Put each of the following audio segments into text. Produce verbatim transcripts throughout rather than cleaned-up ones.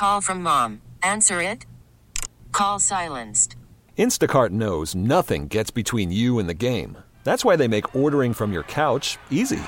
call from mom. Answer it. Call silenced. Instacart knows nothing gets between you and the game. That's why they make ordering from your couch easy.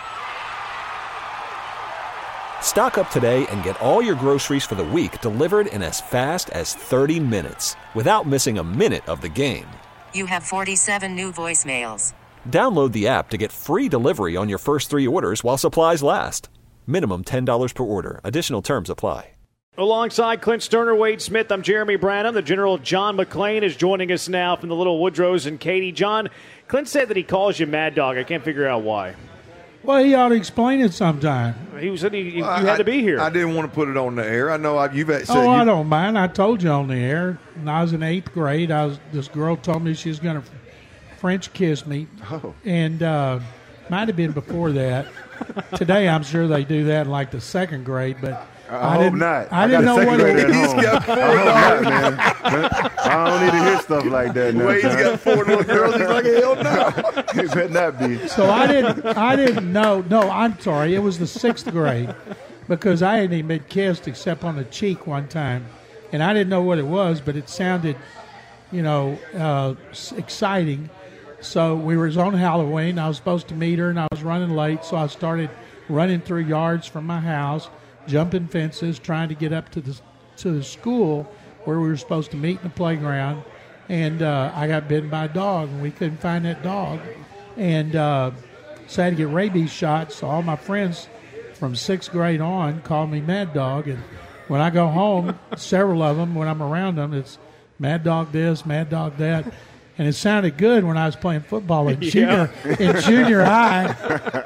Stock up today and get all your groceries for the week delivered in as fast as thirty minutes without missing a minute of the game. You have forty-seven new voicemails. Download the app to get free delivery on your first three orders while supplies last. Minimum ten dollars per order. Additional terms apply. Alongside Clint Sterner, Wade Smith, I'm Jeremy Branham. The General John McClain is joining us now from the Little Woodrows and Katy. John, Clint said that he calls you Mad Dog. I can't figure out why. Well, he ought to explain it sometime. He said he, well, you had I, to be here. I didn't want to put it on the air. I know I, you've said. Oh, you, I don't mind. I told you on the air. When I was in eighth grade, I was this girl told me she was going to French kiss me, oh. and uh, might have been before that. Today, I'm sure they do that in like the second grade, but. I, I hope didn't, not. I, I didn't know what it was. He's got four I hope not, man. I don't need to hear stuff like that now. Well, he's got four little girls. He's like, hell no. It better not be. So I didn't. I didn't know. No, I'm sorry. It was the sixth grade because I hadn't even been kissed except on the cheek one time, and I didn't know what it was, but it sounded, you know, uh, exciting. So we were on Halloween. I was supposed to meet her, and I was running late, so I started running through yards from my house, jumping fences, trying to get up to the to the school where we were supposed to meet in the playground. And uh, I got bitten by a dog, and we couldn't find that dog. And uh, so I had to get rabies shots. So all my friends from sixth grade on called me Mad Dog. And when I go home, several of them, when I'm around them, it's Mad Dog this, Mad Dog that. And it sounded good when I was playing football in junior yeah. in junior high.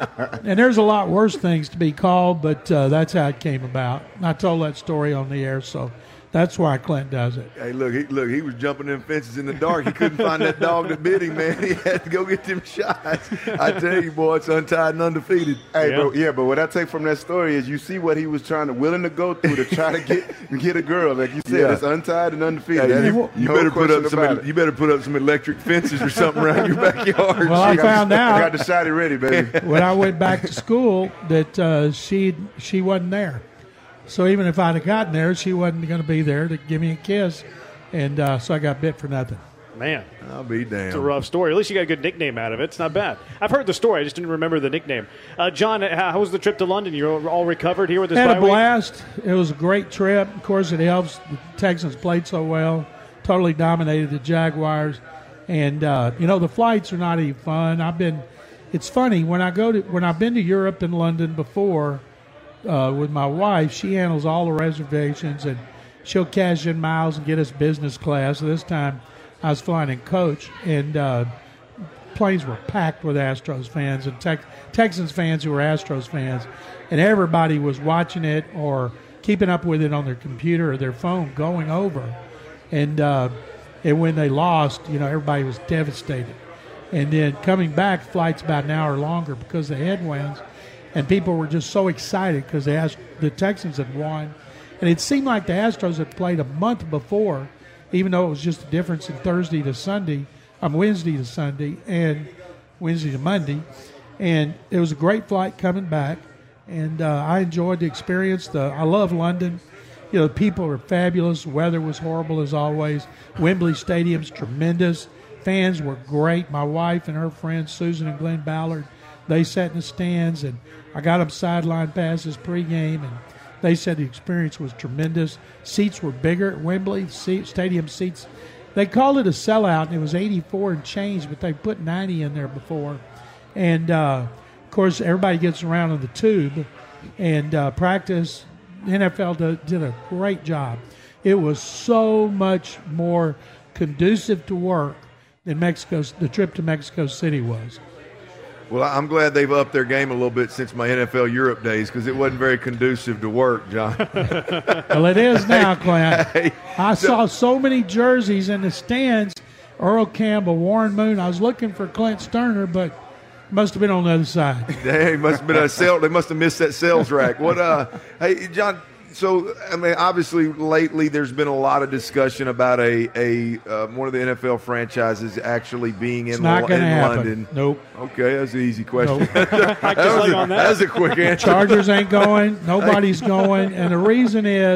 And there's a lot worse things to be called, but uh, that's how it came about. I told that story on the air, so that's why Clint does it. Hey, look, he, look, he was jumping them fences in the dark. He couldn't find that dog that bit him, man. He had to go get them shots. I tell you, boy, it's untied and undefeated. Hey, yeah. But, yeah, but what I take from that story is you see what he was trying to, willing to go through to try to get get a girl. Like you said, Yeah. it's untied and undefeated. Hey, That you, is you no better put question up some. about it. You better put up some electric fences or something around your backyard. Well, I got found the, out I got the shotty ready, baby. when I went back to school that uh, she she wasn't there. So even if I'd have gotten there, she wasn't going to be there to give me a kiss. And uh, so I got bit for nothing. Man, I'll be damned. it's a rough story. At least you got a good nickname out of it. It's not bad. I've heard the story. I just didn't remember the nickname. Uh, John, how was the trip to London? You're all recovered here with this Had bye a week? blast. It was a great trip. Of course, it helps. The Texans played so well, totally dominated the Jaguars. And, uh, you know, the flights are not even fun. I've been – it's funny. When, I go to, when I've been to Europe and London before – Uh, with my wife, she handles all the reservations, and she'll cash in miles and get us business class. This time I was flying in coach, and uh, planes were packed with Astros fans and Tex- Texans fans who were Astros fans, and everybody was watching it or keeping up with it on their computer or their phone going over. And, uh, and when they lost, you know, everybody was devastated. And then coming back, flight's about an hour longer because of the headwinds. And people were just so excited because the, Ast- the Texans had won. And it seemed like the Astros had played a month before, even though it was just a difference in Thursday to Sunday, um, Wednesday to Sunday, and Wednesday to Monday. And it was a great flight coming back. And uh, I enjoyed the experience. The, I love London. You know, the people are fabulous. The weather was horrible as always. Wembley Stadium's tremendous. Fans were great. My wife and her friends, Susan and Glenn Ballard, they sat in the stands, and I got them sideline passes pregame, and they said the experience was tremendous. Seats were bigger at Wembley, seat, stadium seats. They called it a sellout, and it was eighty-four and change, but they put ninety in there before. And, uh, of course, everybody gets around on the tube and uh, practice. The N F L did, did a great job. It was so much more conducive to work than Mexico's, the trip to Mexico City was. Well, I'm glad they've upped their game a little bit since my N F L Europe days because it wasn't very conducive to work, John. Well, it is now, Clint. Hey, I so, saw so many jerseys in the stands. Earl Campbell, Warren Moon. I was looking for Clint Sterner, but must have been on the other side. They must have been a sale. They must have missed that sales rack. What? Uh, hey, John. So, I mean, obviously, lately there's been a lot of discussion about a a uh, one of the N F L franchises actually being It's in, not Lo- going to in happen. London. Nope. Okay, that's an easy question. Nope. that, was a, on that. that was a quick answer. Chargers ain't going. Nobody's going. And the reason is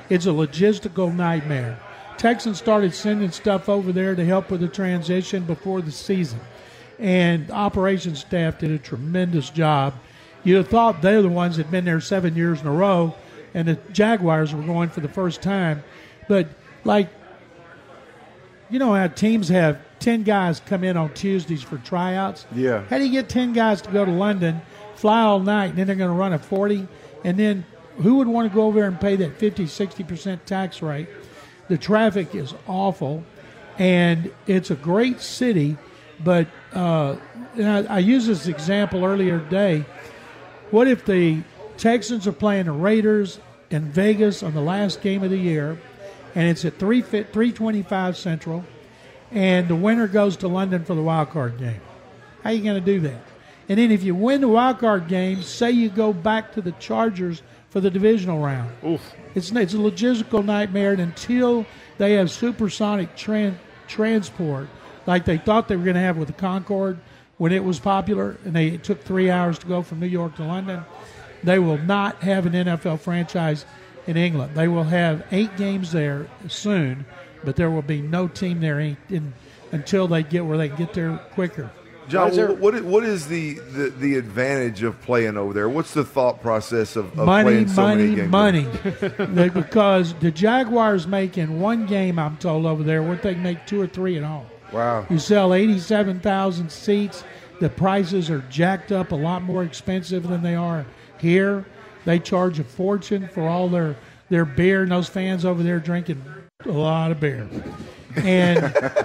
It's a logistical nightmare. Texans started sending stuff over there to help with the transition before the season. And the operations staff did a tremendous job. You'd have thought they're the ones that had been there seven years in a row, and the Jaguars were going for the first time. But, like, you know how teams have ten guys come in on Tuesdays for tryouts? Yeah. How do you get ten guys to go to London, fly all night, and then they're going to run a forty? And then who would want to go over there and pay that fifty, sixty percent tax rate? The traffic is awful, and it's a great city. But uh, and I, I used this example earlier today. What if the Texans are playing the Raiders in Vegas on the last game of the year, and it's at three twenty-five Central, and the winner goes to London for the wild card game? How are you going to do that? And then if you win the wild card game, say you go back to the Chargers for the divisional round. Oof. It's, it's a logistical nightmare, and until they have supersonic tran- transport like they thought they were going to have with the Concorde when it was popular, and they it took three hours to go from New York to London, they will not have an N F L franchise in England. They will have eight games there soon, but there will be no team there in, in, until they get where they can get there quicker. John, there, what is, what is the, the, the advantage of playing over there? What's the thought process of, of money, playing so money, many games? Money, money. Because the Jaguars make in one game, I'm told, over there, what they make two or three at home. Wow. You sell eighty-seven thousand seats. The prices are jacked up, a lot more expensive than they are here. They charge a fortune for all their, their beer, and those fans over there drinking a lot of beer. And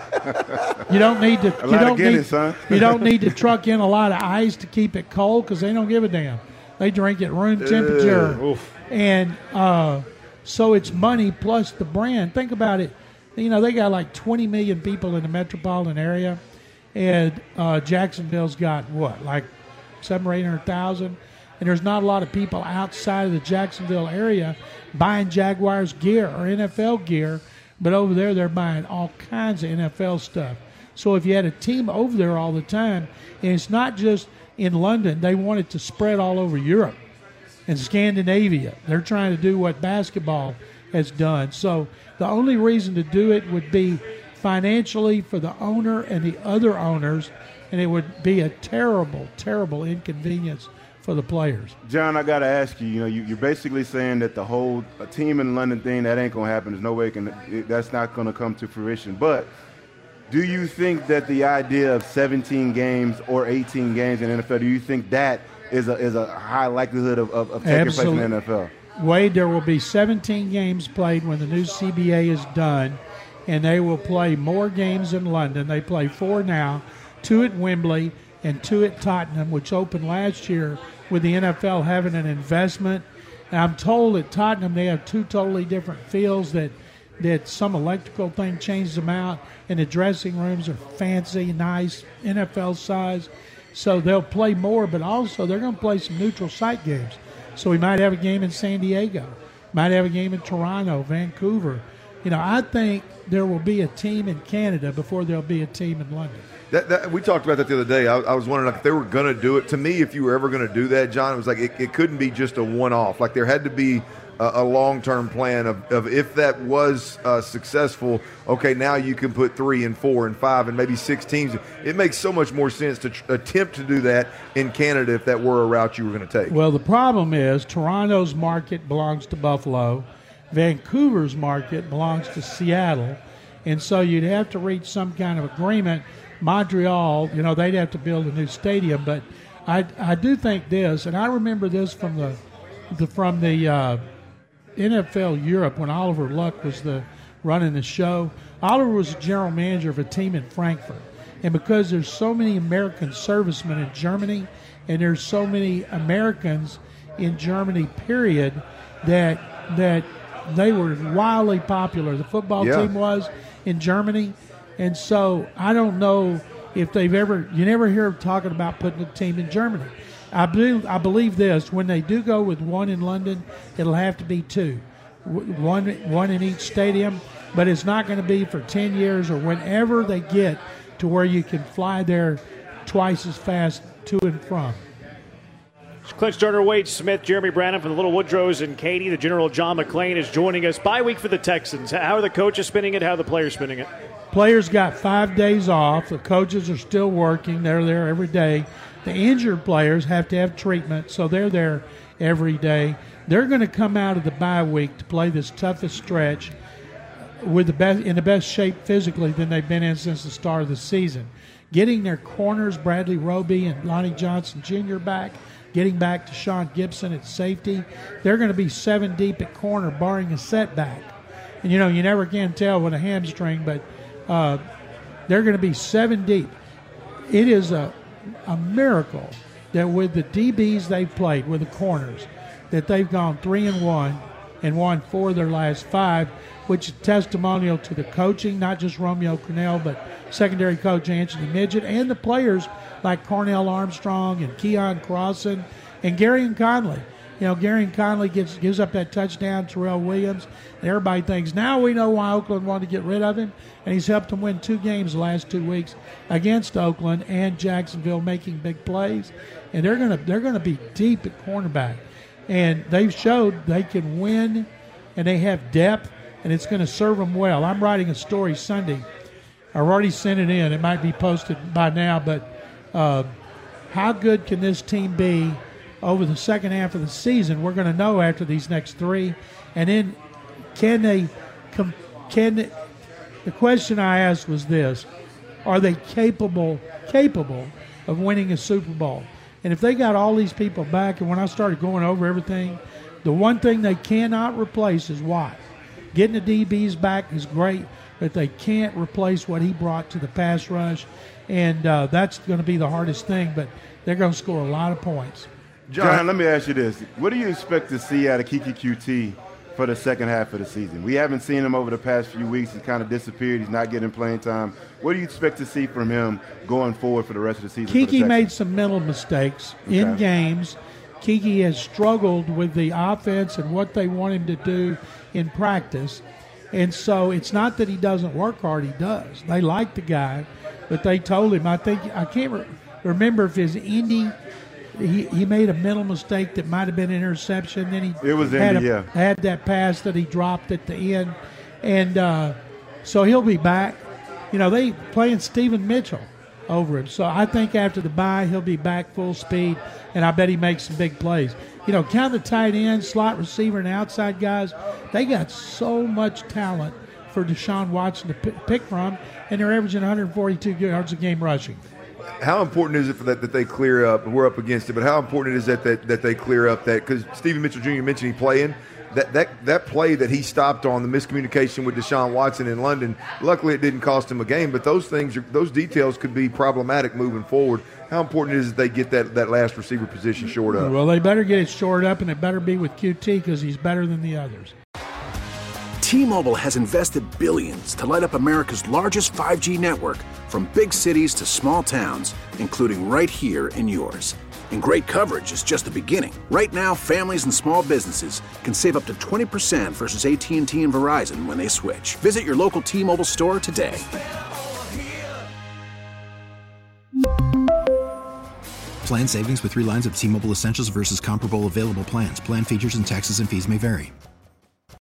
you don't need to. A you lot don't of Guinness, need, huh? You don't need to truck in a lot of ice to keep it cold because they don't give a damn. They drink at room temperature, Uh, and uh, so it's money plus the brand. Think about it. You know, they got like twenty million people in the metropolitan area, and uh, Jacksonville's got what, like seven or eight hundred thousand, and there's not a lot of people outside of the Jacksonville area buying Jaguars gear or N F L gear. But over there, they're buying all kinds of N F L stuff. So if you had a team over there all the time, and it's not just in London, they want it to spread all over Europe and Scandinavia. They're trying to do what basketball has done. So the only reason to do it would be financially for the owner and the other owners, and it would be a terrible, terrible inconvenience for the players. John, I got to ask you, you know, you, you're basically saying that the whole a team in London thing, that ain't going to happen. There's no way it can, it, that's not going to come to fruition. But do you think that the idea of seventeen games or eighteen games in the N F L, do you think that is a is a high likelihood of, of, of taking Absolutely. place in the N F L? Wade, there will be seventeen games played when the new C B A is done, and they will play more games in London. They play four now, two at Wembley and two at Tottenham, which opened last year with the N F L having an investment. And I'm told at Tottenham they have two totally different fields that, that some electrical thing changes them out, and the dressing rooms are fancy, nice, N F L size. So they'll play more, but also they're going to play some neutral site games. So we might have a game in San Diego, might have a game in Toronto, Vancouver. You know, I think there will be a team in Canada before there'll be a team in London. That, that, we talked about that the other day. I, I was wondering like, if they were going to do it. To me, if you were ever going to do that, John, it was like it, it couldn't be just a one-off. Like there had to be a, a long-term plan of, of if that was uh, successful, okay, now you can put three and four and five and maybe six teams. It makes so much more sense to tr- attempt to do that in Canada if that were a route you were going to take. Well, the problem is Toronto's market belongs to Buffalo. Vancouver's market belongs to Seattle. And so you'd have to reach some kind of agreement. Montreal, you know, they'd have to build a new stadium, but I, I do think this, and I remember this from the, the from the uh, N F L Europe when Oliver Luck was the running the show. Oliver was the general manager of a team in Frankfurt, and because there's so many American servicemen in Germany, and there's so many Americans in Germany, period, that that they were wildly popular. The football Yeah. team was in Germany. And so I don't know if they've ever, you never hear them talking about putting a team in Germany. I believe, I believe this, when they do go with one in London, it'll have to be two, one, one in each stadium, but it's not going to be for ten years or whenever they get to where you can fly there twice as fast to and from. Clint Stoerner, Wade Smith, Jeremy Branham from the Little Woodrows and Katy. The General John McClain is joining us. Bye week for the Texans. How are the coaches spinning it? How are the players spinning it? Players got five days off. The coaches are still working. They're there every day. The injured players have to have treatment, so they're there every day. They're going to come out of the bye week to play this toughest stretch with the best in the best shape physically than they've been in since the start of the season. Getting their corners, Bradley Roby and Lonnie Johnson Junior back, getting back to Sean Gibson at safety. They're going to be seven deep at corner, barring a setback. And, you know, you never can tell with a hamstring, but uh, they're going to be seven deep. It is a, a miracle that with the D Bs they've played, with the corners, that they've gone three and one and won four of their last five, which is testimonial to the coaching, not just Romeo Crennel, but secondary coach Anthony Midget, and the players like Cornell Armstrong and Keon Crossan and Garyon Conley. You know, Garyon Conley gives gives up that touchdown, Terrell Williams, and everybody thinks, now we know why Oakland wanted to get rid of him, and he's helped them win two games the last two weeks against Oakland and Jacksonville, making big plays. And they're gonna they're gonna be deep at cornerback. And they've showed they can win, and they have depth, and it's going to serve them well. I'm writing a story Sunday. I've already sent it in. It might be posted by now, but uh, how good can this team be over the second half of the season? We're going to know after these next three. And then can they – can they, the question I asked was this: are they capable capable of winning a Super Bowl? And if they got all these people back, and when I started going over everything, the one thing they cannot replace is Watt. Getting the D Bs back is great, but they can't replace what he brought to the pass rush, and uh, that's going to be the hardest thing, but they're going to score a lot of points. John, John, let me ask you this. What do you expect to see out of Keke Coutee for the second half of the season? We haven't seen him over the past few weeks. He's kind of disappeared. He's not getting playing time. What do you expect to see from him going forward for the rest of the season? Keke made some mental mistakes okay. in games. Keke has struggled with the offense and what they want him to do in practice. And so it's not that he doesn't work hard. He does. They like the guy, but they told him, I think, I can't re- remember if his Indy – He he made a mental mistake that might have been an interception. Then he it was had, Indy, a, yeah. had that pass that he dropped at the end. And uh, so he'll be back. You know, they playing Stephen Mitchell over him. So I think after the bye, he'll be back full speed, and I bet he makes some big plays. You know, count the tight end, slot receiver, and outside guys. They got so much talent for Deshaun Watson to p- pick from, and they're averaging one hundred forty-two yards a game rushing. How important is it for that that they clear up? We're up against it, but how important is that that, that they clear up that? Because Stephen Mitchell Junior mentioned he playing. That, that that play that he stopped on, the miscommunication with Deshaun Watson in London, luckily it didn't cost him a game, but those things, are, those details could be problematic moving forward. How important is it they get that, that last receiver position shored up? Well, they better get it shored up, and it better be with Q T because he's better than the others. T-Mobile has invested billions to light up America's largest five G network, from big cities to small towns, including right here in yours. And great coverage is just the beginning. Right now, families and small businesses can save up to twenty percent versus A T and T and Verizon when they switch. Visit your local T-Mobile store today. Plan savings with three lines of T-Mobile Essentials versus comparable available plans. Plan features and taxes and fees may vary.